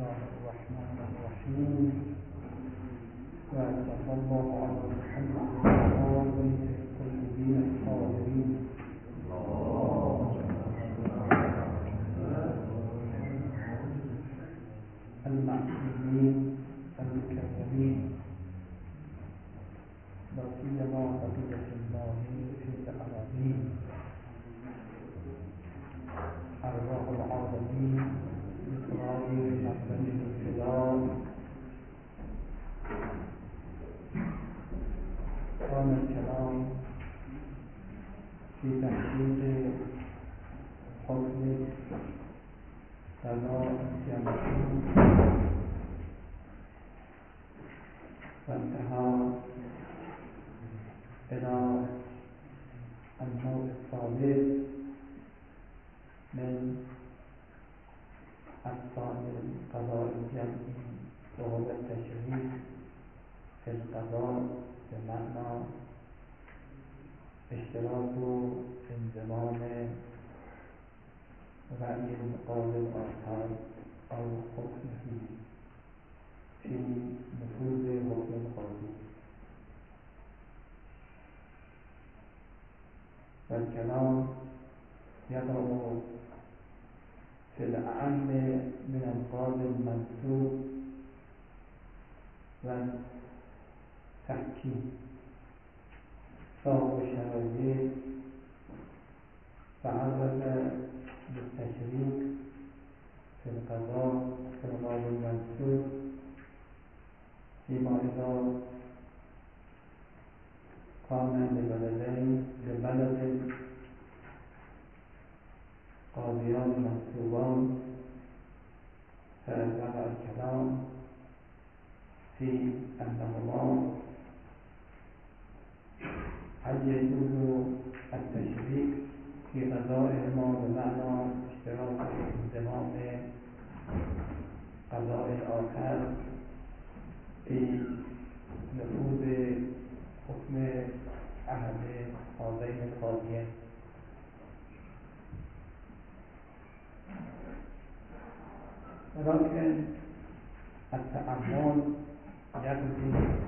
الله الرحمن الرحيم وصلى الله على محمد وآله الطيبين الطاهرين المعصومين المكرمين لا سيما بقية الله في الأراضين أرواح العالمين بإسرائيل مخرج الخلال كان الكلام في تحقيق حكم قضاء السياسي وانتهى إلى النوع الثالث من أقسام القضاء الجمعي وهو التشريك في القضاء بمعنى اشتراك انضمام رأي المقابل الآخر أو حكمه في نفوذ حكم القاضي. والكلام يضع في الأعم من القاضي المنسوب والتحكيم صاحب الشرعية تعرض بالتشريك في القضاء في القاضي المنسوب فيما إذا قام لبلد قاضيان منسوبان فوضع الكلام في أنهما هل يجوز التشريك في قضائهما بمعنى اشتراك انضمام قضاء الآخر في نفوذ حكم أحد هذين القاضيين. ولكن التأمل يقضي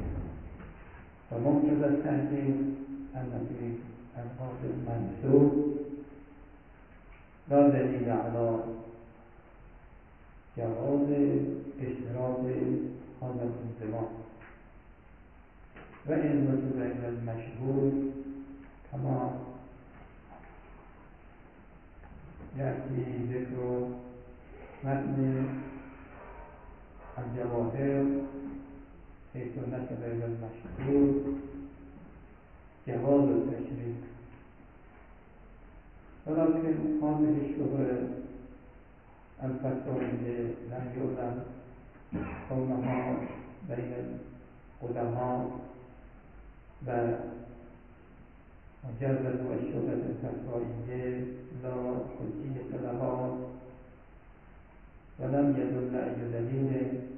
وموجب التحقيق أن في القاضي المنسوب لا دليل على جواز اشتراك هذا الانضمام، وإن وجب إلى المشهور كما يأتي ذكر متن الجواهر حيث نسب إلى المشهور جواز التشريك. ولكن هذه الشبهة الفتوية لم يعلم كونها بين العلماء ومجرد الشبهة الفتوية لا حجية لها ولم يدل أي دليل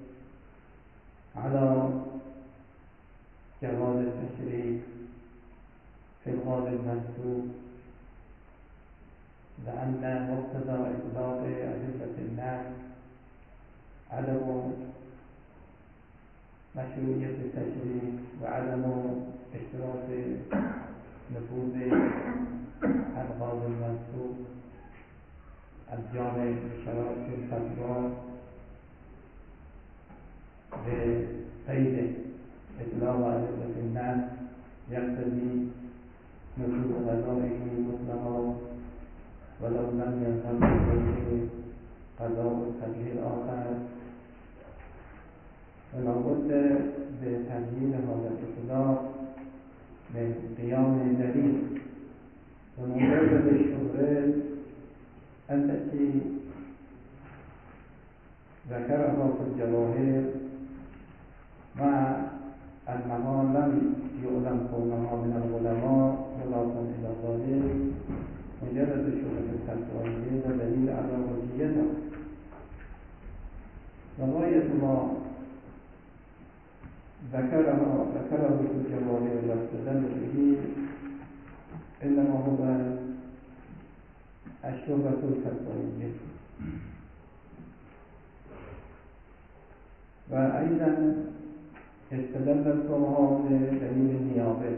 على جواز التشريك في القاضي المنسوب، لأن مقتضى إطلاق أدلة الناس عدم مشروعية التشريك وعدم اشتراط نفوذ القاضي المنسوب الجامع لشرائط الفتوى بقيد إطلاق أدلة الناس يقتضي نفوذ قضائه مطلقا ولو لم يلزم إليه قضاء القضية الآخر، ولا بد بتمييز هذا الإطلاق من قيام دليل. ومجرد الشبهة التي ذكرها في الجواهر مع أنها لم يعلم كونها من العلماء خلافا إلى ذلك، مجرد الشبهة الفتوية دليل على وجيتها. وغاية ما ذكره في الجواهر واستدل به إنما هو الشبهة الفتوية. و أيضا استدل الفقهاء بدليل النيابة،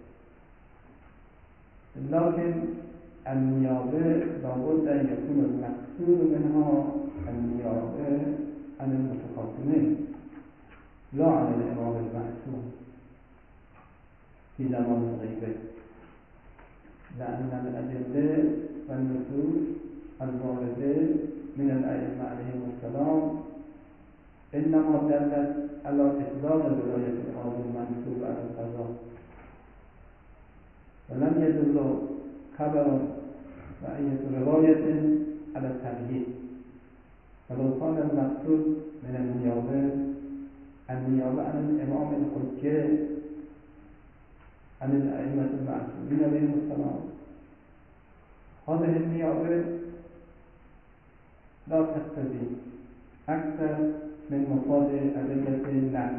لكن النيابة لابد أن يكون المقصود منها النيابة عن المتخاصمين لا عن الإمام المعصوم في زمان الغيبة، لأن الأدلة والنصوص الواردة من الأئمة عليهم السلام إنما دلت على إطلاق ولاية القاضي المنصوب على القضاء، ولم يدل خبر وأية رواية على التغيير. فلو كان المقصود من النيابة عن الإمام الحجة عن الأئمة المعصومين عليهم السلام، هذه النيابة لا تقتضي أكثر من مفاد أدلة النقل،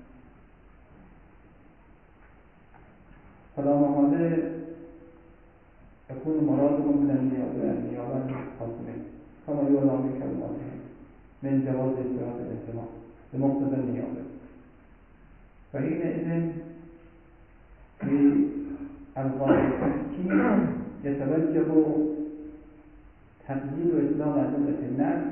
فلا محالة يكون مرادهم من النيابة المتخاصمين كما يولى من كلماتهم من جواز استراحة الاجتماع بمقتضى النيابة. فحينئذ في ألفاظ التحكيم يتوجه تقييد إطلاق أدلة النقل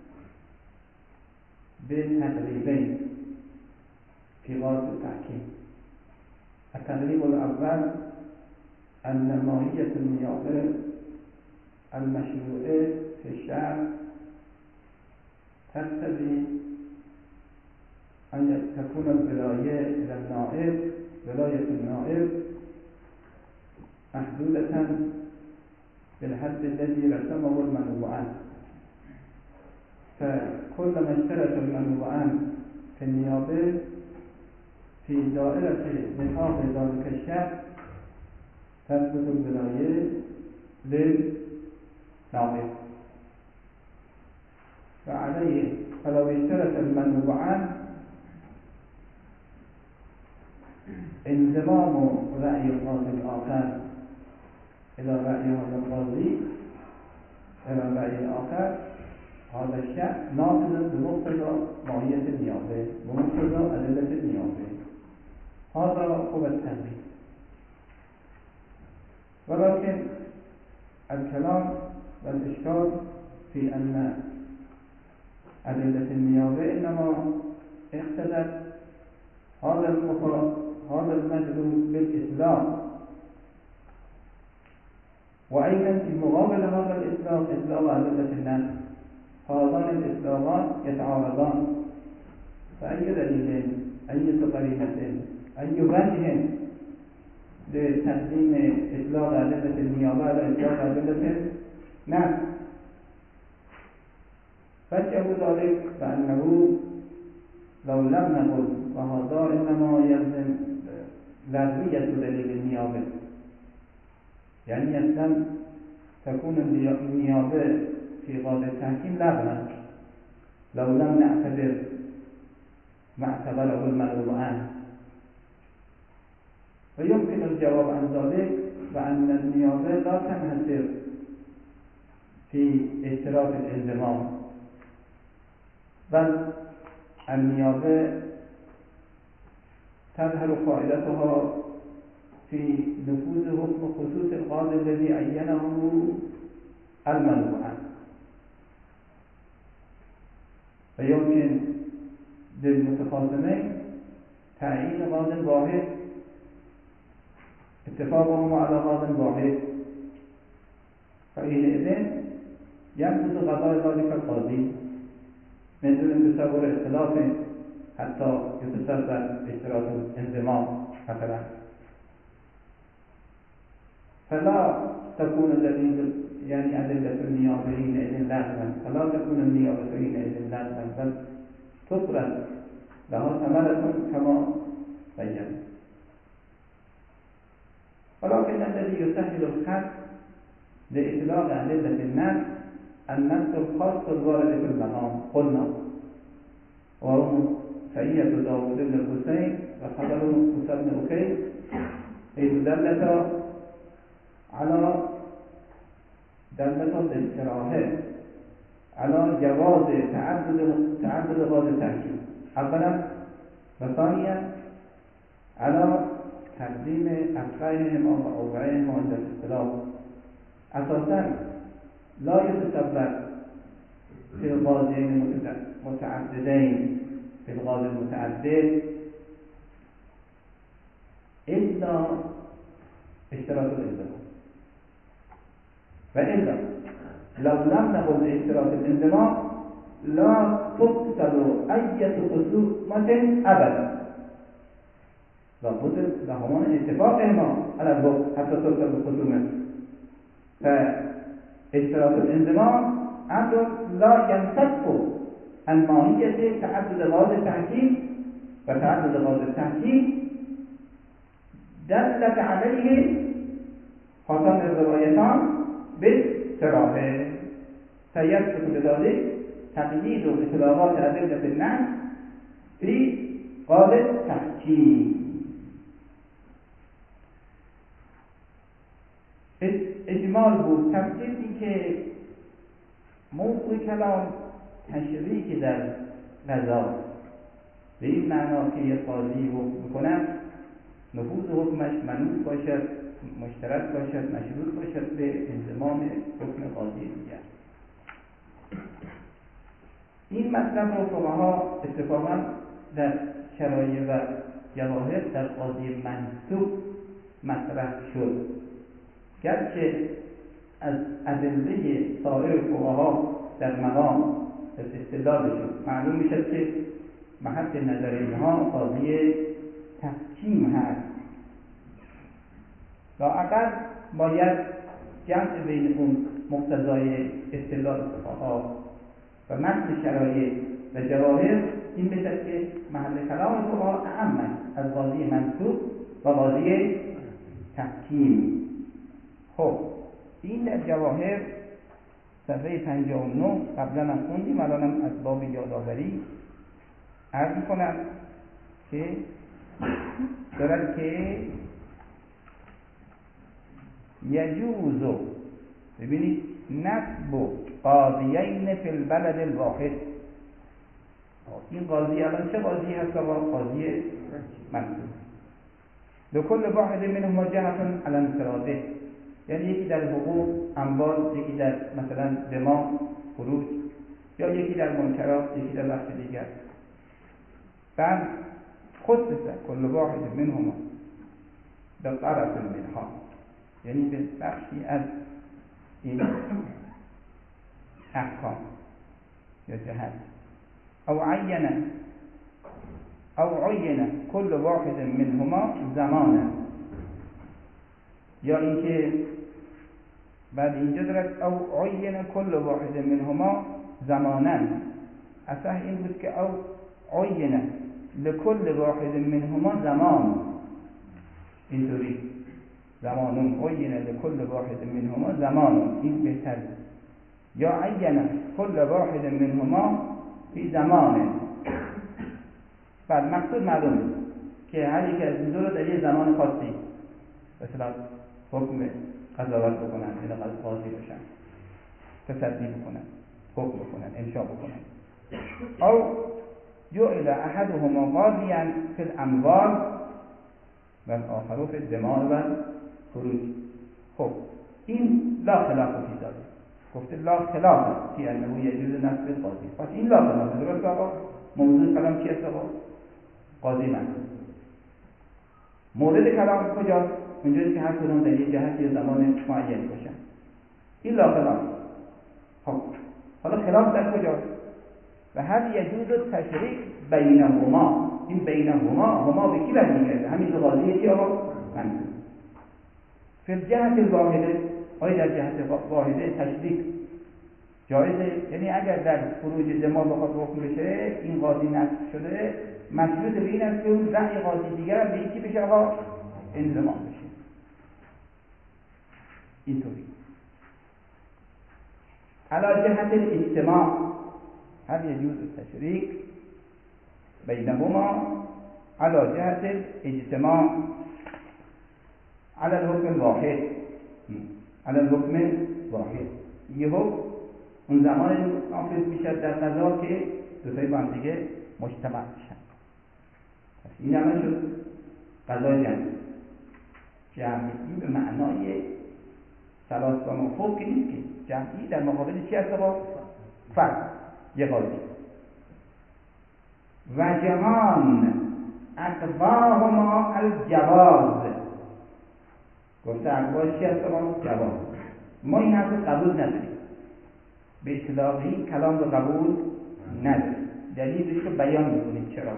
بتقريبين في غاية التحكيم. التقريب الأول أن ماهية النيابة المشروعة في الشرع تقتضي أن تكون الولاية إلى النائب، ولاية النائب محدودة بالحد الذي رسمه المنوعان، فكلما اشترك المنوعان في النيابة في دائرة نطاق ذلك الشرع تثبت الولاية للنائب، وعليه فلو اشترك المنوعان انضمام رأي القاضي الآخر إلى رأي هذا القاضي إلى رأي الآخر، هذا الشرع ناقض بمقتضى ماهية النيابة ومقتضى أدلة النيابة. هذا هو التنبيه. ولكن الكلام والإشكال في أن أدلة النيابة إنما اقتضت هذا المدلول بالإسلام، وأيضا في مقابل هذا الإسلام إطلاق أدلة النقل، هذان الإطلاقان يتعارضان، فأي دليل أي قرينة أي وجه لتقديم إطلاق أدلة النيابة على إطلاق أدلة النقل؟ فجأة ذلك بأنه لو لم نقل وهذا إنما يلزم لغوية دليل النيابة، يعني يلزم تكون النيابة في غاية التحكيم لغوا لو لم نعتبر ما اعتبره المنوعان. ويمكن الجواب عن ذلك بأن النيابة لا تنحصر في اشتراك الانضمام، بل النيابة تظهر فائدتها في نفوذ حكم خصوص القاضي الذي عينه المنوعان. ويمكن للمتخاصمين تعيين قاضي واحد، اتفاقهم على قاضي واحد، فحينئذ ينفذ قضاء ذلك القاضي من دون تصور اختلاف حتى يتسبب اشتراك الانضمام مثلا. فلا تكون دليل يعني أدلة النيابة حينئذ لازما، فلا تكون النيابة حينئذ لازما، بل تفرض لها ثمرة كما بين. ولكن الذي يسهل الخلق لإطلاق أدلة الناس النص الخاص الوارد في المقام قلنا، وهم سيئة داود بن الحسين وخبر موسى بن أكيد، حيث دلت على دلة الاستراحة على جواز تعدد غاز التحكيم، اولا و ثانیا على تقدیم افقههما و اوعیهما عند الاختلاف. اساسا لا يتصور في القاضيين متعددين في القاضي المتعدد إلا اشتراط الانضمام، وإلا لو لم نقل اشتراط الانضمام لا تقتل أي خصومة أبدا، لابد لهما اتفاقهما على الوقت حتى تقتل الخصومة. فاشتراط الانضمام أمر لا ينفك عن ماهية تعدد ألفاظ التحكيم، وتعدد ألفاظ التحكيم دلت عليه هاتان الروايتان بالصراحة، فيثبت بذلك تقييد اختلافات أدلة النص في قال التحكيم. اجمال بود. تفسیر این که موضوع کلام تشریک در قضا به این معنا که یک قاضی حکم کند نفوذ حکمش منوط باشد، مشترک باشد، مشروط باشد به انضمام حکم قاضی دیگر. این مطلب رو فقها اتفاقا در شرایع و جواهر در قاضی منصوب مطرح شد، گرچه از ادله سایر فقها در مقام استدلال شد. معلوم میشد که محل نظر اینها قاضی تحکیم هست. لااقل باید جمع بین اون مقتضای استدلال فقها و متن شرایع و جواهر این بشد که محل کلام فقها اعم از قاضی منصوب و قاضی تحکیم. خب این در جواهر صفحه 59 قبلا هم خوندیم، الانم از باب یادآوری عرض می‌کنم که دارد که یجوز، ببینید، نصب قاضیین فی البلد الواحد. این قاضی الان چه قاضی هست؟ قاضی منصوب. لكل واحد منهما جهة على انفراده، یعنی یکی در حقوق اموال، یکی در مثلا دماء فروج، یا یکی در منکرات، یکی در بخش دیگر. بل خصص كل واحد منهما بطرف منها، یعنی به بخشی از این احکام یا جهت. او عین كل واحد منهما زمانا، یا اینکه بعد اینجا دارد او عین كل واحد منهما زمانا. اصح این بود که او عین لكل واحد منهما زمان، اینطوری زمان عین لكل واحد منهما زمان، این بهتر. یا عین كل واحد منهما فی زمان. بعد مقصود معلومه که هر یک از این دو رو در یه زمان خاصی مثلا حکم قضاوت بکنن، این قاضی باشن، تصدی بکنن، حکم بکنن، انشاء بکنن. او جعل احدهما قاضیا فی الاموال و الاخر فی الدماء و الفروج. خب این لا خلاف فی ذلک، گفته لا خلاف فی انه یجوز نصب القاضی. پس این لا خلاف. درست آقا؟ موضوع کلام چیه آقا؟ قاضی منصوب. مورد کلام کجاست؟ اونجایی که هر کدوم در یک جهت یا زمان معین باشن. این لا خلاف. خب حالا خلاف در کجاست؟ و هل یجوز تشریک بینهما. این بینهما، هما به کی برمیگرده؟ همین قاضی چی آقا؟ منصوب. فی الجهت الواحده، آیا در جهت واحده تشریک جایزه؟ یعنی اگر در فروج دماء بخواد حکم بشه، این قاضی نصب شده، مشروط به این است که اون رأی قاضی دیگر هم به یکی بشه آقا انضمام بشه. اینطوری. علی جهت الاجتماع هل یجوز التشریک بینهما علی جهت الاجتماع علی الحکم الواحد، علی الحکم الواحد. یه حکم اون زمان نافذ میشه در قضا که دوتایی با هم دیگه مجتمع بشن. پس این همه شد قضای جمعی به معنای ثلاث و مفوق که نیست که جمعی در مقابل چی هست با فرد یه قاضی. و جهان اقواهما الجواز، گفته اقواش چی هست با جواز. ما این حرف رو قبول نداریم، به اطلاقی کلام رو قبول نداریم، دلیلش رو بیان میکنیم چرا.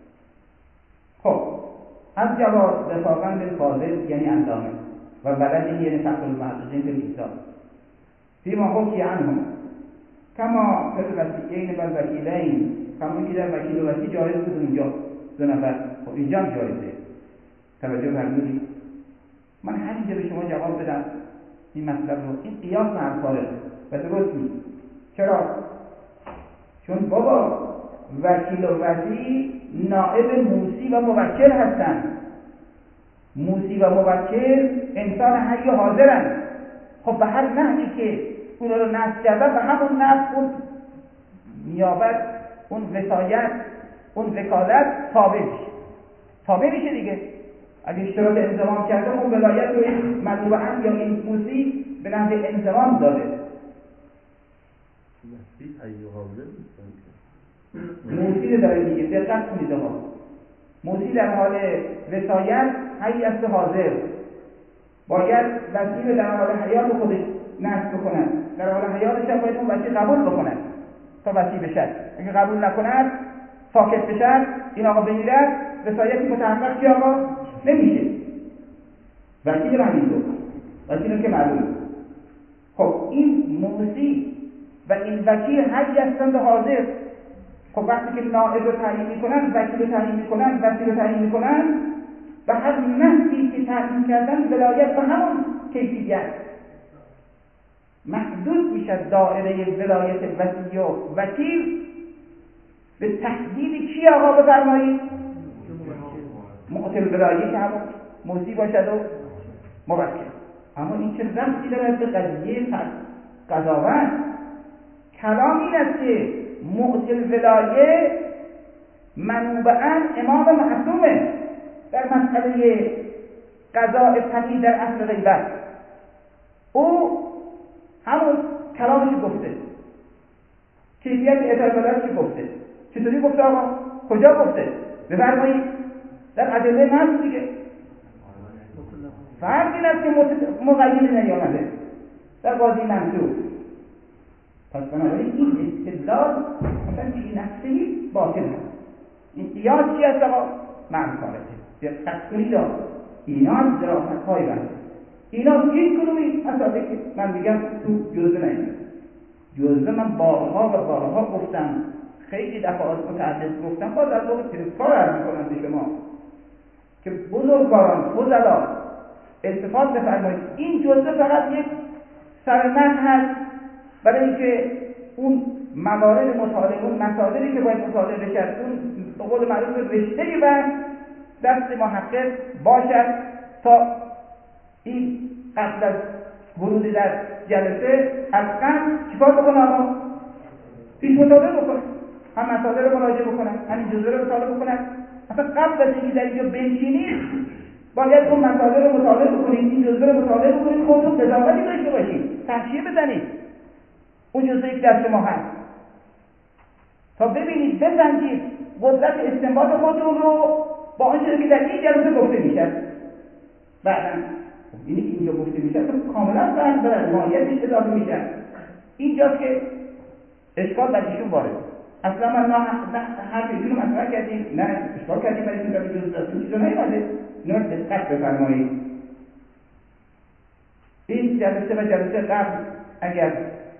خب از جواز رفاقاً بالفاضل یعنی علامه و بلدی یعنی فقر المحققین بالکتاب فیما حکی عنهم کما فی الوکیلین و الوکیلین، همون که در وکیل و وکیل جایز بود اونجا دو نفر، خب اینجا هم جایزه. توجه فرمودید؟ من همینجا به شما جواب بدم این مطلب رو، این قیاس معرفاره و درست نیست. چرا؟ چون بابا وکیل و وکیل نائب موصی و موکل هستند. موصی و موکل انسان حی و حاضرند. خب به هر نحوی که اونا رو نصب کردن به همون نصب اون نیابت، اون وصایت، اون وکالت تابع میشه دیگه. اگه اشتراط انضمام کرده اون ولایت رو این مطلوباً یا این موصی به نحو انضمام داده. موصی رو داره میگه، دقت کنید ها. موصی در حال وصایت حی است حاضر، باید وصی در حال حیات خودش نصب بکنن، در حال حیاتش هم باید اون وصی قبول بکنن تا وصی بشد. اگه قبول نکنن ساکت بشن این آقا بمیرد وصایتی متحقق که آقا نمیشه. وکیل رو همینطور، وکیل رو که معلومه. خب این موصی و این وکیل حی هستند حاضر. خب وقتی که نائب رو تعیین میکنن، وکیل رو تعیین میکنن، وکیل رو تعیین میکنن، به هر نحوی که تعیین کردن ولایت به همون کیفیت محدود میشد. دائره ولایت وصی و وکیل به تحدید کی آقا بفرمایید؟ معطل ولایت که همون موصی باشد و موکل. اما این چه ربطی دارد به قضیه قضاوت؟ کلام این است که معطل ولایه منوباً امام معصومه در مسئله قضاء فقیه در اصل غیبت. او همون کلامش گفته، کیفیت اعتراضش گفته. چطوری گفته آقا؟ کجا گفته؟ بفرمایید در ادله نص دیگه. فرق این است که مقید نیامده در قاضی منصور. پس بنابراین این استدلال مثلا این نفسه باطل هست. این قیاس چی است آقا؟ معرفارته. دقت کنید اینا ظرافت های بنده، اینا هیچ کدومی اساسه که من میگم تو جزوه نیست. جزوه من بارها و بارها گفتم، خیلی دفعات متعدد گفتم، باز از وقت تذکار عرض میکنم به شما که بزرگواران فضلا التفات بفرمایید. این جزوه فقط یک سرنخ هست برای اینکه اون موارد مطالعه، اون مسائلی که باید مطالعه بشد، اون به قول معروف رشته بحث دست محقق باشد تا این قبل از ورود در جلسه حتما چیکار بکنه آقا؟ پیش مطالعه بکنه، هم مسائل رو مراجعه بکنن، همین جزوه رو مطالعه بکنن. اصلا قبل از اینکه در اینجا بنشینید باید اون مسائل رو مطالعه بکنید، این جزوه رو مطالعه بکنید، خودتون قضاوتی داشته باشید، تحصیل بزنید اون جزوه‌ای که در شما هست تا ببینید، بسنجید قدرت استنباط خودتون رو با آنچه که در این جلسه گفته میشه. بعداً اینی که اینجا گفته میشه کاملا فرق داره، ماهیتش اضافه میشه. اینجاست که اشکال بر ایشون وارد. اصلا من نه حرف ایشون رو مطرح کردیم، نه اشکال کردیم برای اینکه در جزئیات چیزا نیومده. اینا رو دقت بفرمایید. این جلسه و جلسه قبل اگر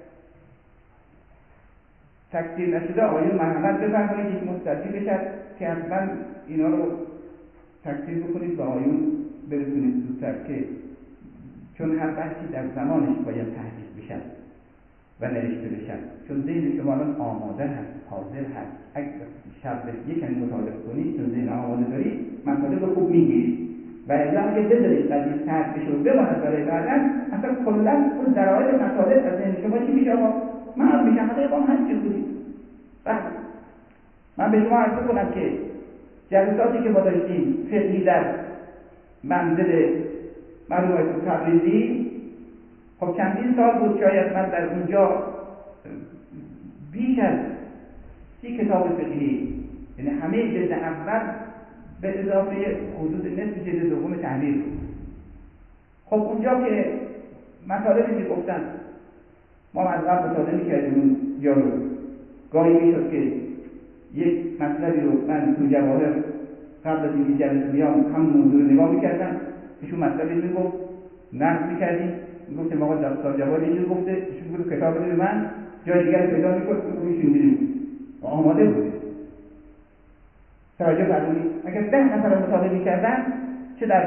تکثیر نشده آقایون مرحمت بفرمایید یک مستجیب بشد که حتما اینا رو تکثیر بکنید و آقایون برسونید زودتر، که چون هر بحثی در زمانش باید تحقیق بشد و نوشته بشد. چون ذهن شما الان آماده هست، حاضر هست. اگر شب یکمی مطالعه کنید چون ذهن آماده دارید مطالب خوب میگیرید و الا اگه بذارید قضیه سرد بشه و بماند برای بعداً اصلا کلا اون ذرایع مطالب از ذهن شما چی میشه آقا؟ معلوم میشه حقیقا همچین بودید. بعد من به شما عرض کنم که جلساتی که ما داشتیم فقهی در منزل مرحوم تبریزی، خب چندین سال بود شاید من در اونجا بیش از 30 کتاب فقهی، یعنی همه جلد اول به اضافه حدود نصف جلد دوم تحریر بود. خب اونجا که مطالبی میگفتن ما از قبل مطالعه میکردیم اونجا رو، گاهی میشد که یک مطلبی رو من تو جواهر قبل از اینکه جلسه بیام همون موضوع رو نگاه میکردم، ایشون مطلبی میگفت نقد میکردیم، میگفتیم آقا دستار جواهر اینجور گفته، ایشون میگفت کتاب بده من جای دیگر پیدا میکرد، ایشون اینجوری بود آماده بود. توجه فرمودید اگر 10 نفر مطالعه میکردن چه در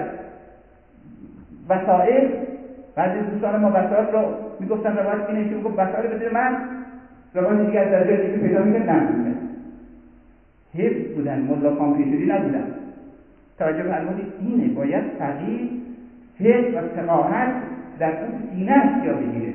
وسائل، بعضی دوستان ما وسائل رو میگفتن روایت اینه که میگفت وسائل بده من، روایت دیگر در جای دیگه پیدا میکرد نمیدونه. حفظ بودن، ملا کامپیوتری نبودن. توجه فرمودید اینه باید فقیه حفظ و فقاهت در اون سینه‌اش جا بگیره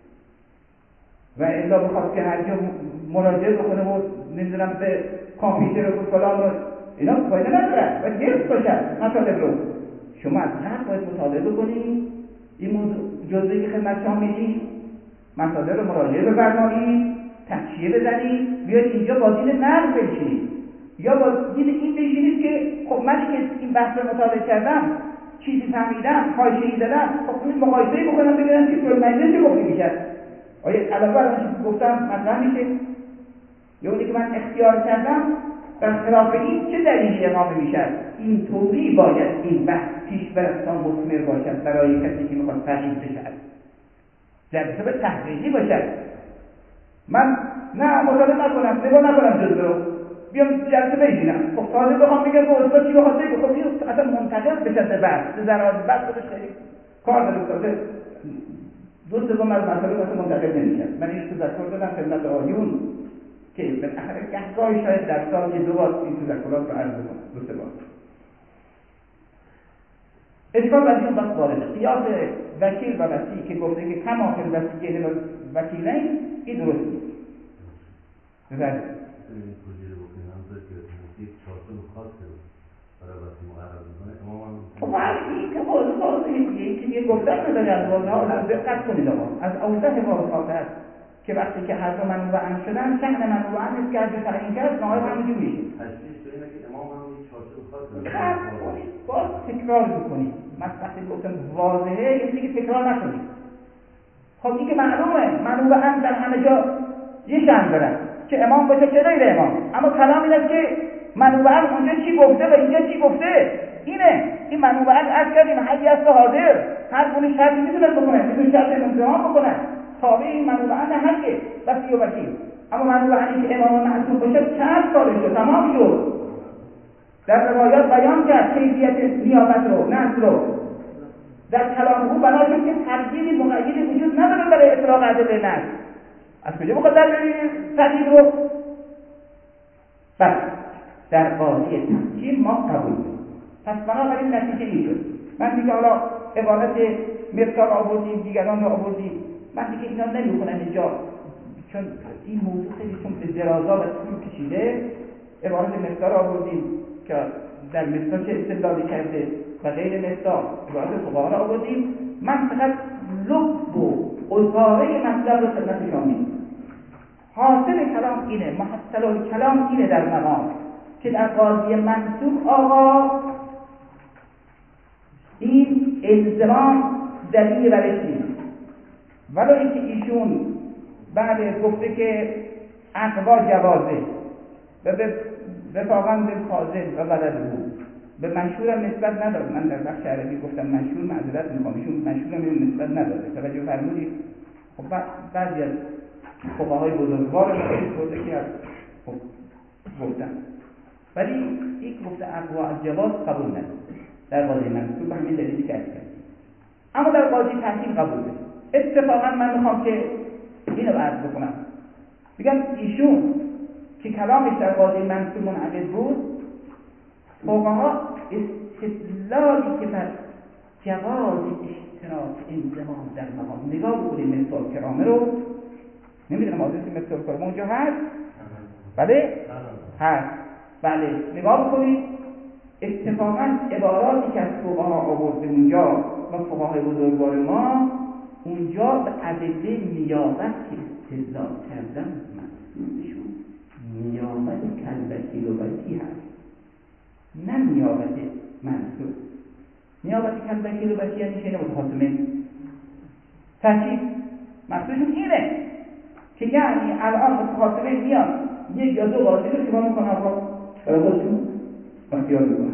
و الا بخواد که هر جا مراجعه بکنه و نمیدونم به کامپیوتر و فلان و اینا فایده نداره، باید حفظ باشه مطالب رو. شما از قبل باید مطالعه بکنید، این موضوع جزئی که خدمت شما میدیم مطالب رو مراجعه بفرمایید، تحشیه بزنید، بیاید اینجا با دین نرم بشینید یا با دین این بشینید که خب من که این بحث رو مطالعه کردم چیزی فهمیدم، حاشیه‌ای زدم، خب این مقایسه‌ای بکنم ببینم که کل مجلس چه گفته میشه. آیا علاوه بر اون چیزی گفتم مطرح میشه یا اونی که من اختیار کردم برخلاف این چه دلیلی اقامه میشد؟ این طوری باید این بحث پیش برد تا مثمر باشد برای کسی که میخواد فقیه بشد، جلسه به تحقیقی باشد. من نه مطالعه نکنم، نگاه نکنم جزء رو بیام جلسه بشینم، خب تازه بخوام بگم که استاد چی بخواد بگه، خب این اصلا منتقل بشه به بحث ضرر بحث خودش خیلی کار داره. تازه دو سوم از مطالب اصلا منتقل نمیشه. من این تذکر دادم خدمت آقایون که بالاخره گهگاهی شاید در سال 2 بار این تذکرات رو عرض کنم، 2-3 بار. اشکال ولی اون وقت وارده قیاس وکیل و وسیع که گفته که کما فی الوسیله و وکیلین، این درست نیست. بله خب این که واضحه که یه گفتن نداره از واضحه ها رو دقت کنید آقا، از اوضح واضحه هست که وقتی که هر دو منوع عن شدن شأن منوع عن است که هر دو تعیین کرد نهایت همونجور میشه. تشخیص بینه که امام هم یک چارچوب خاص باز تکرار میکنید. من وقتی گفتم واضحه یعنی که تکرار نکنید. خب این که معلومه منوع عن در همه جا یه شأن داره، چه امام باشه چه غیر امام، اما کلام این است که منوع عن اونجا چی گفته و اینجا چی گفته. اینه این منوع عن از کردیم حدی است حاضر، هر گونه شرطی میتونه بکنه، میتونه شرط امتحان بکنه، تابع این منوع عن حقه وسیع و وکیل. اما منوع عنی که امام معصوم باشه چند سالشه تمام شد، در روایات بیان کرد کیفیت نیابت رو، نصب رو، در کلام او بنا شد که ترجیحی مقیدی وجود نداره برای اطلاق ادله نصب. از کجا بخواد در ترجیح رو؟ بله در قاضی تحکیم ما قبول کنیم. پس بنابراین نتیجه این شد. من دیگه حالا عبارت مثال آوردیم، دیگران رو آوردیم، من دیگه اینا نمیخونم اینجا چون این موضوع خیلی چون به درازا و طول کشیده. عبارت مثال آوردیم که در مثال چه استدلالی کرده و غیر مثال عبارت فقها را آوردیم. من فقط لب و اصاره مطلب رو خدمت شما میگم. حاصل کلام اینه، محصل کلام اینه در مقام که در قاضی منصوب آقا این الزام دلیل برش نیست، ولی اینکه ایشون بعد گفته که اقوا جوازه و به وفاقاً به فاضل و بلد بود به مشهورم نسبت نداد. من در بخش عربی گفتم مشهور، معذرت میخوام، ایشون مشهورم نسبت نداده. توجه فرمودید؟ خب بعضی از فقهای بزرگوار رو که خب گفتم، ولی این گفته اقوا از جواز قبول نداره در قاضی منصوب به همین دلیلی که کرد. اما در قاضی تحکیم قبول نداره. اتفاقا من میخوام که اینو عرض بکنم، بگم ایشون که کلامش در قاضی منصوب منعقد بود، فقها استدلالی که بر جواز اشتراک انضمام در مقام نگاه بکنیم مثال کرامه رو، نمیدونم آدرس مثال کرامه اونجا هست؟ بله؟ هست. بله نگاه بکنید اتفاقا عباراتی که از فقها آورده اونجا و فقهای بزرگوار ما اونجا به ادله نیابت که استدلال کردن مقصودشون نیابت کلبکی و بکی هست، نه نیابت منصور. نیابت کلبکی و بکی یعنی چه؟ متخاصمه تحکیم مقصودشون اینه که یعنی الان متخاصمه میاد یک یا دو قاضی رو چیکار میکنه؟ آقا برای خودشون اختیار میکنه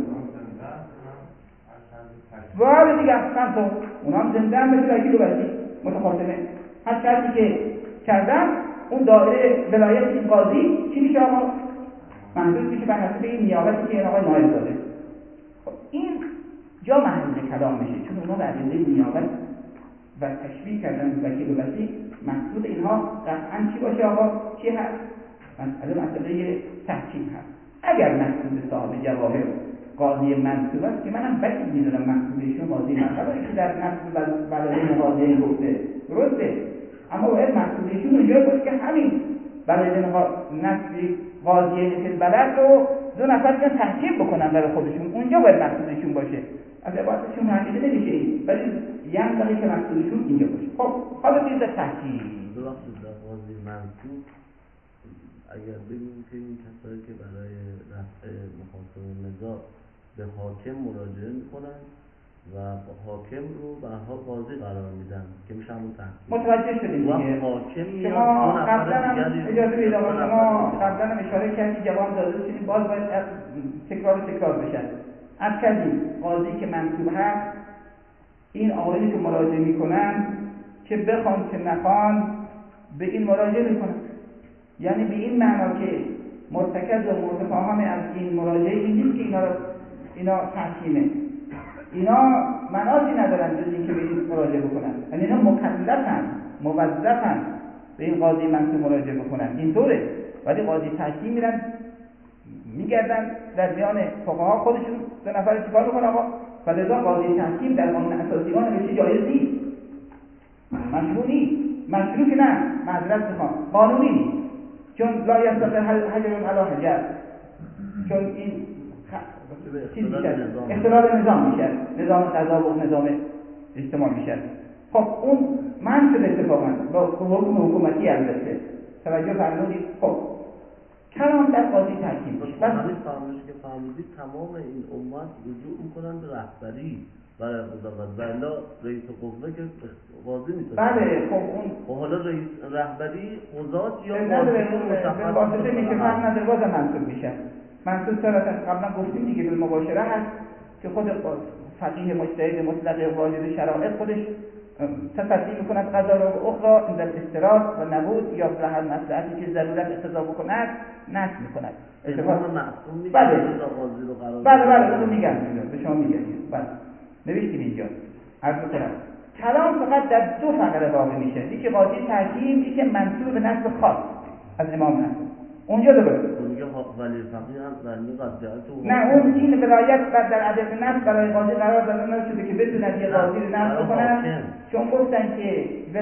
وارد دیگه اصلا تو اونا هم زنده هم مثل وکیل و وزیر متخاصمه هر شرطی که کردن اون دایره ولایت این قاضی چی میشه آقا؟ محدود میشه به حسب این نیابتی که این آقای نایب داده. خب این جا محدود کلام میشه چون اونا به ادله نیابت و تشبیه کردن وکیل و وزیر. مقصود اینها قطعا چی باشه آقا؟ چی هست؟ مسئله تحکیم هست. اگر مقصود صاحب جواهر قاضی منصوب است که منم بدی میدونم مقصودشون قاضی منصوب است که در نصب بلده قاضی گفته درسته، اما باید مقصودشون اونجا باشه که همین بلده نصب قاضی بلد رو دو نفر که تحکیم بکنن برای خودشون، اونجا باید مقصودشون باشه. از عبارتشون حقیقی نمیشه این، ولی یعنی که مقصودشون اینجا باشه. خب حالا چیز تحکیم قاضی منصوب اگر بگیم که این کسایی که برای رفع مخاصم نزاع به حاکم مراجعه میکنن و حاکم رو به حال قاضی قرار میدن که میشه همون تحکیم. متوجه شدیم دیگه. شما قبلا هم اجازه بدید شما قبلا هم اشاره کردید جواب داده شدید باز باید تکرار بشن. از کردیم قاضی که منصوب هست این آقایونی که مراجعه میکنن که بخوان که نخوان به این مراجعه میکنن، یعنی به این معنا که مرتکز و مرتفاهم از این مراجعه این نیست که اینا تحکیمه، اینا مناطی ندارن جز این که به این مراجعه بکنن، یعنی اینا مکلفن موظفن به این قاضی منصوب مراجعه بکنن اینطوره. ولی قاضی تحکیم میرن میگردن در میان فقها خودشون دو نفر چیکار میکنن آقا؟ فلذا قاضی تحکیم در قانون اساسی ما نوشته جایز نیست، مشروع نیست. مشروع که نه، معذرت میخوام، قانونی نیست، چون لا یستطیع حجر علی حجر، چون این اختلال نظام میشه، نظام قضا و نظام اجتماع میشه. خب اون من شده اتفاقا با حکم حکومتی البته توجه فرمودید. خب کلام در قاضی تحکیم میشه. بس همین فرمایش که فرمودید تمام این امت رجوع میکنن به رهبری برای قضاوت و الا رئیس قوه که قاضی میتونه. بله خب اون و حالا رئیس رهبری قضات یا قاضی به واسطه میشه فرق نداره بازم منصوب میشه. منصوب صراحتا قبلا گفتیم دیگه به مباشره هست که خود فقیه مجتهد مطلق واجد شرایط خودش تصدی میکند قضا را به اخرى عند الاضطرار و نبود یا لحظ مصلحتی که ضرورت اقتضا بکند نصب میکند. بله اونو میگم به شما میگم. بله نوشتیم اینجا عرض کنم کلام فقط در دو فقره واقع میشه، یکی قاضی تحکیم، یکی منصوب به نصب خاص از امام نصب. اونجا درسته ولی فقیه هم ولی قضیت نه اون این ولایت در عدد نصب برای قاضی قرار داده نشده که بتونن یه قاضی رو نصب کنن، چون گفتن که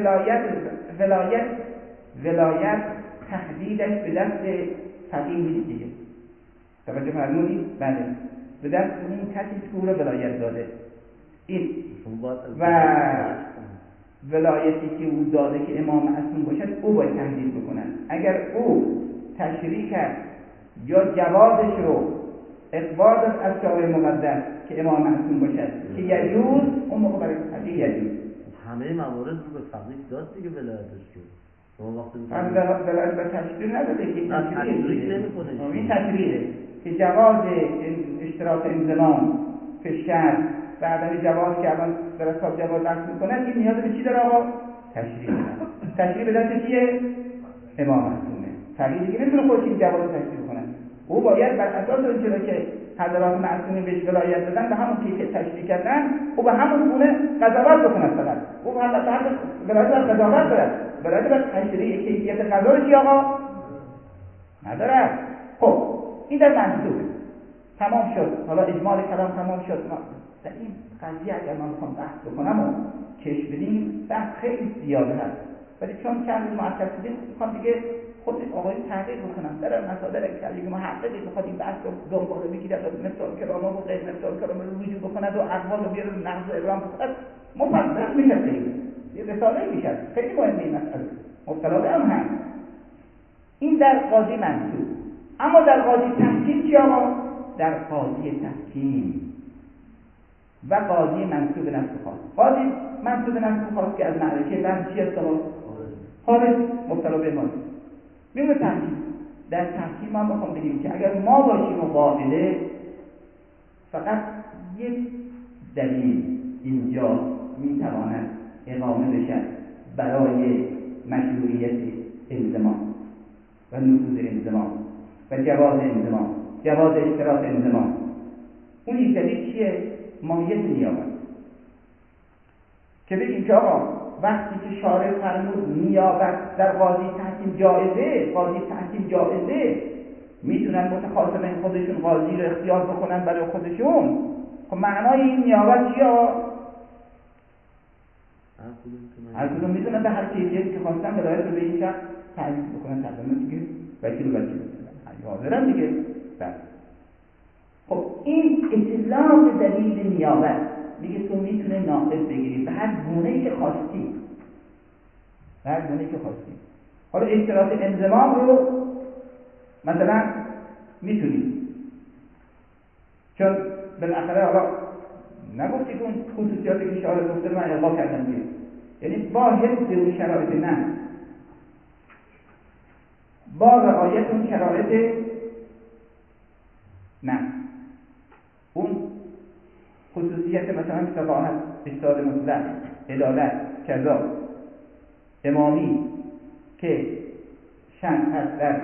ولایت تحدیدش به دست فقیه نیست دیگه. توجه فرمودید؟ بله به دست اون کسی که او رو ولایت داده این و ولایتی که او داده که امام معصوم باشد او باید تحدید بکنن. اگر او تشریح کرد یا جوازش رو اقبال از شارع مقدس که امام معصوم باشد که یجوز، اون موقع برای فقیه یجوز. همه موارد رو به فقیه داد دیگه ولایتش رو. شما وقتی ولایت به تشریح نداده که تشریح نمی‌کنه. این تشریحه که جواز اشتراک انضمام فشکر بعد جواز که الان در اصحاب جواز بحث میکنن این نیاز به چی داره آقا؟ تشریح به دست کیه؟ امام معصومه. فقیه دیگه نمیتونه خودش این جواز تشریح بکنه، او باید بر اساس اون چیزی که حضرات معصومه بهش ولایت دادن به همون که تشریح کردن او به همون گونه قضاوت بکنه. فقط او حق ولایت بر قضاوت داره، ولایت بر تشریح کیفیت قضا رو چی آقا؟ نداره. خب این در منصوب تمام شد. حالا اجمال کلام تمام شد. ما در این قضیه اگر من میخوام بحث بکنم و کش بدیم بحث خیلی زیاده هست، ولی چون چند روز مرکز بودیم میخوام دیگه خود آقای تحقیق بکنم در مصادر یک محققی میخواد این بحث رو دنباله بگیره و مثال کرامه و غیر مثال کرامه رو رجوع بکند و اقوال رو بیاره نقض ابرام بکند مفصل میشه خیلی یه رساله میشه خیلی مهمه این مسئله مبتلا به هم هست این در قاضی منصوب. اما در قاضی تحکیم چی آقا؟ در قاضی تحکیم و قاضی منصوب نفس خاص. قاضی منصوب نفس خاص که از معرکه بحث چی است آقا؟ خارج مبتلا به ماست. میگه تحکیم. در تحکیم ما بخوام بگیم که اگر ما باشیم و قاعده فقط یک دلیل اینجا میتواند اقامه بشد برای مشروعیت انضمام و نفوذ انضمام و جواز انضمام، جواز اشتراط انضمام. اون یک دلیل چیه؟ ماهیت نیابت. که بگیم که آقا وقتی که شارع فرمود نیابت در قاضی تحکیم جایزه، قاضی تحکیم جایزه، میتونن متخاصمین خودشون قاضی رو اختیار بکنن برای خودشون. خب معنای این نیابت چیه آقا؟ هر کدوم میتونن به هر کیفیتی که خواستن ولایت رو به این شخص تعریف بکنن، تقدیم دیگه وکیل حاضرن دیگه. خب این اطلاق دلیل نیابت میگه تو میتونه نائب بگیری به هر گونه‌ای که خواستی، به هر گونه‌ای که خواستی. حالا اشتراط انضمام رو مثلا میتونی، چون بالاخره حالا نگفتی که اون خصوصیاتی که شارع گفته من القا کردم دیگه، یعنی با حفظ اون شرایط نه، با رعایت اون شرایط نه، اون خصوصیت مثلا فقاهت، اجتهاد مطلق، عدالت، کذا، امامی که شأن هست در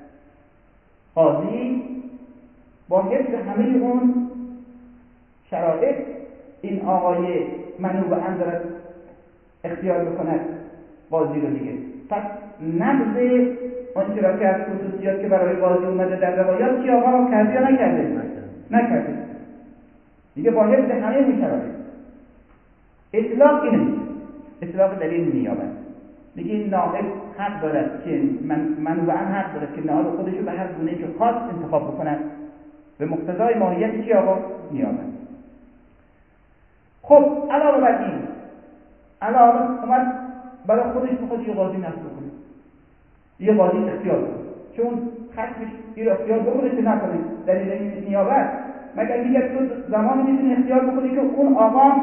قاضی، با حفظ همه اون شرایط این آقای منو به انظرت اختیار بکند قاضی رو دیگه. پس نقض اون چرا که از خصوصیات که برای قاضی اومده در روایات چی آقا کرده یا نکرده؟ نکرده دیگه، با حفظ همه اون شرایط. اطلاق اینه میشه، اطلاق دلیل نیابت. میگه این نائب حق دارد که منو حق دارد که نائب خودش رو به هر گونه‌ای که خواست انتخاب بکند به مقتضای ماهیت چی آقا؟ نیابت. خب علاوه بر این، علاوه اومد برای خودش بخواد یه قاضی نصب کنه، یه قاضی اختیار کنه، چون خصمش این اختیار بکنه که نکنه دلیل نیابت، مگر میگه تو زمانی میتونی اختیار بکنی که اون آقا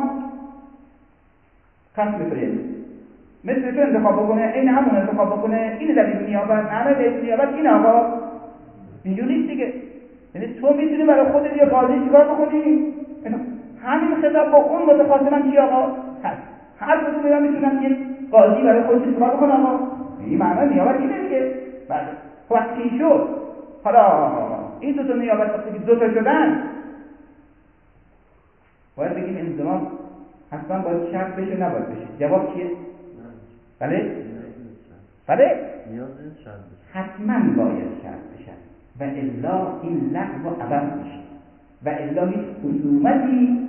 خصم تو یعنی مثل تو انتخاب بکنه، این همون انتخاب بکنه، این دلیل نیابت. معنی دلیل نیابت این آقا اینجوری نیست دیگه. یعنی تو میتونی برای خودت یه قاضی چیکار بکنی؟ همین خطاب با اون متخاصمن چی آقا؟ هست. هر کدوم اینا میتونن یه قاضی برای خودش چیکار بکنه آقا؟ این معنی نیابت اینه دیگه. بله. وقتی شد حالا این دو تا نیابت وقتی که دو تا شدن باید بگیم انضمام حتما باید شرط بشه نباید بشه. جواب چیه؟ بله؟ بله؟ حتما باید شرط بشه و الا این لغو و عبث میشه و الا هیچ خصومتی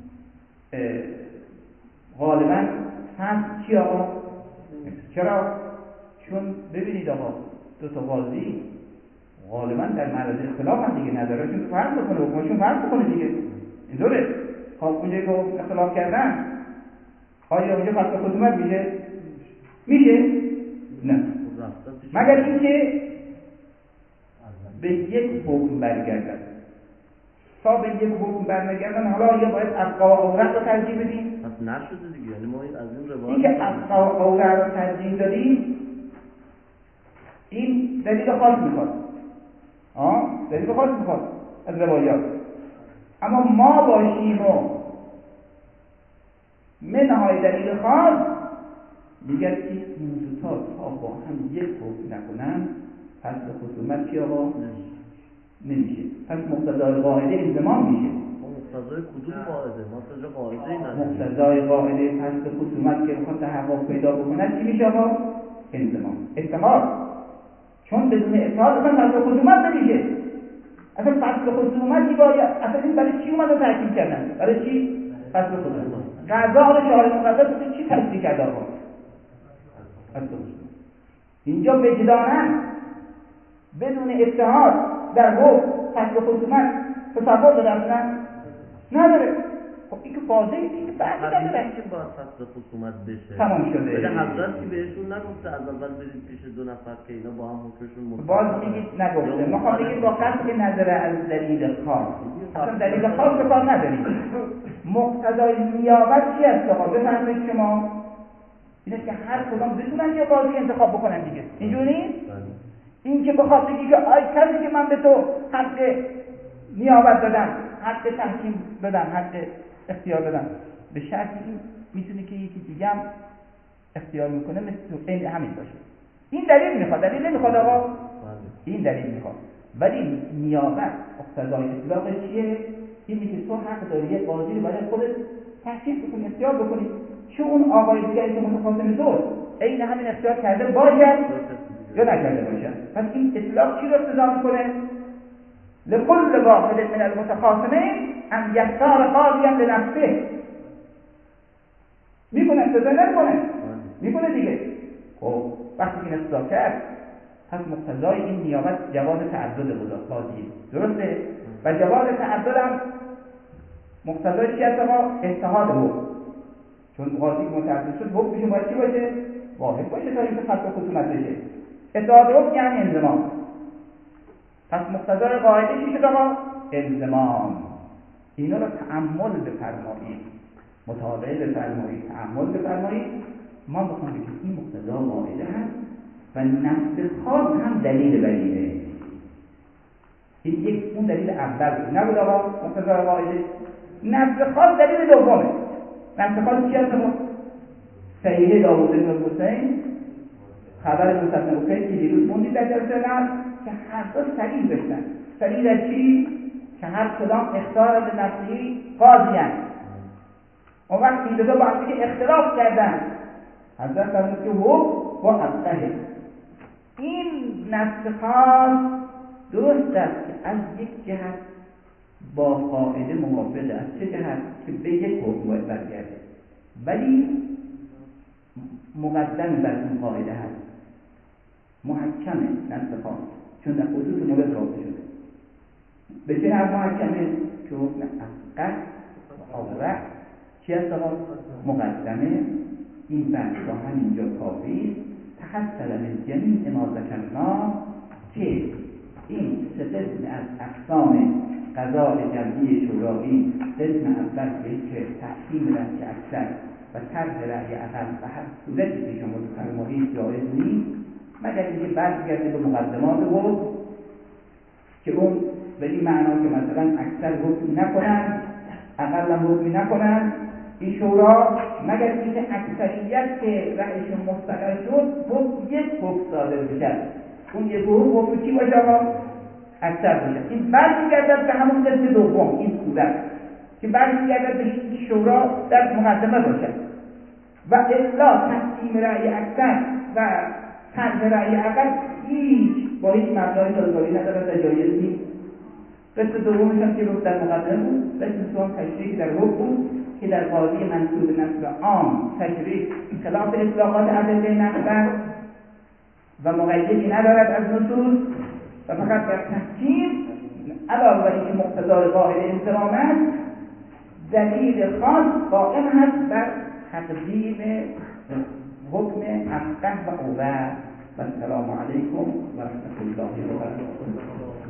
غالبا هم چی آقا؟ چرا؟ چون ببینید آقا دو تا قاضی غالبا در معرض اختلاف هم دیگه، نظرشون فرق بکنه و حکمشون فرق بکنه دیگه. اینطوره. خب اونجایی که اختلاف کردن آیا اونجا فصل خصومت میشه؟ میشه؟ نه، مگر اینکه به یک حکم برگردن. تا به یک حکم برنگردن حالا یا باید افقا و اورق رو ترجیح بدیم؟ پس نشده دیگه، یعنی ما از این روایت این که افقا و اورق رو ترجیح دادیم این دلیل خاص میخواد، دلیل خاص میخواد از روایات. اما ما باشیم و منهای دلیل خاص دیگر که این دوتا تا با هم یک حکم نکنن پس به خصومت چی آقا؟ نمیشه. پس مقتضای قاعده انضمام میشه. مقتضای کدوم قاعده؟ ما تا جا قاعده ای نداریم. مقتضای قاعده پس به خصومت که بخواد تحقق پیدا بکنه چی میشه آقا؟ انضمام. اتحاد. چون بدون اتحاد اصلا پس به خصومت نمیشه. اصلا پس به خصومتی باید اصلا این برای چی اومده تحکیم کردن؟ برای چی؟ پس به خصومت. قضا رو شارع مقدس چی تصدیق کرده آقا؟ اینجا وجداناً بدون اتحاد در حکم فصل خصومت تصور داره اصلا نداره. خب این که واضحه، این که بحثی نداره که باید فصل خصومت بشه تمام شده. ولی حضرت که بهشون نگفته از اول برید پیش دو نفر که اینا با هم حکمشون مطابق باز میگید نگفته. ما میگیم با قطع نظر از دلیل خاص، اصلا دلیل خاص به کار نداریم. مقتضای نیابت چی است آقا؟ بفرمایید شما. اینه که هر کدام بتونن یه قاضی انتخاب بکنن دیگه، اینجوری نیست؟ این که بخواد بگی که آی کسی که من به تو حق نیابت دادم، حق تحکیم دادم، حق اختیار دادم، به شرطی این میتونه که یکی دیگه هم اختیار میکنه مثل این همین باشه. این دلیل میخواد، دلیل نمیخواد آقا. این دلیل میخواد. ولی نیابت اقتضای اطلاق چیه؟ اینی که تو حق داری یه قاضی رو برای خودت تحکیم بکنی، اختیار بکنی، چون اون آقای دیگری که متخاصم تو عین همین اختیار کرده باید یا نکرده باشد. پس این اطلاق چی رو اقتضا میکنه؟ لكل واحد من المتخاصمین ان یختار قاضیا لنفسه. میکنه اقتضا نکنه؟ میکنه دیگه. خب وقتی این اقتضا کرد، پس مقتضای این نیابت جواز تعدد قاضی، درسته؟ و جواز تعدد هم مقتضای چی هست آقا؟ اتحاد حکم. چون قاضی که متعدد شد حکمش باید چی باشه؟ واحد باشه تا اینکه فصل خصومت بشه. اتحاد حکم یعنی انضمام. پس مقتضای قاعده چی شد آقا؟ انضمام. اینا رو تأمل بفرمایید، مطالعه بفرمایید، تأمل بفرمایید. ما بخوایم بگیم این مقتضا قاعده هست و نفس خاص هم دلیل بدیهه. این یک اون دلیل اول نبود آقا مقتضای قاعده. نفس خاص دلیل دومه. نفس خاص چی هست آقا؟ صحیح داوود بن حسین، خبر مصنف اوکی که دیروز موندید در جلسه قبل که هر دو صریح داشتن. صریح در چی؟ که هر کدام اختیار نفسی قاضی هست. اون وقت این دو با هم دیگه اختلاف کردن. حضرت فرمود که حکم با حقه. این نفس خاص درست است که از یک جهت با قاعده موافقه. از چه جهت؟ که به یک حکم باید برگرده، ولی مقدم بر اون قاعده هست، محکمه نفس خاص، چون در خصوص نوبت رابطه شده. به چه هم محکمه؟ که حکم اصغر و اورع چی هست آقا؟ مقدمه. این بحث با همینجا کافی تحصل من جمیع ما ذکرنا که این سه قسم از اقسام قضاء جمعی شورایی، قسم اول که تحکیم رأی اکثر و طرح رأی اقل و هر صورتی که شما بفرمایید جایز نیست مگر اینکه برگرده به مقدمات حکم، که اون به این معنا که مثلا اکثر حکم نکنن، اقل هم حکم نکنن این شورا، مگر اینکه اکثریت که رأیشون مستقر شد حکم یک حکم صادر بشه. اون یک حکم چی باشه آقا؟ اکثر باشه. این برمیگردد به همون قسم دوم، این صورت که برمیگردد به این شورا در مقدمه باشه و الا تقسیم رأی اکثر و طرح رأی اقل هیچ با هیچ مبنای سازگاری ندارد و جایز نیست. قسم دومش هم که رو در مقدمه بود، قسم دوم تشریح در حکم بود که در قاضی منصوب نصب عام تشریح خلاف اطلاقات ادله نقل و مقیدی ندارد از نصوص و فقط در تحکیم علاوه بر اینکه مقتضای قاعده انضمام است، دلیل خاص قائم هست بر تقدیم حکم اصغر و اورع. و السلام علیکم و رحمت الله و برکاته.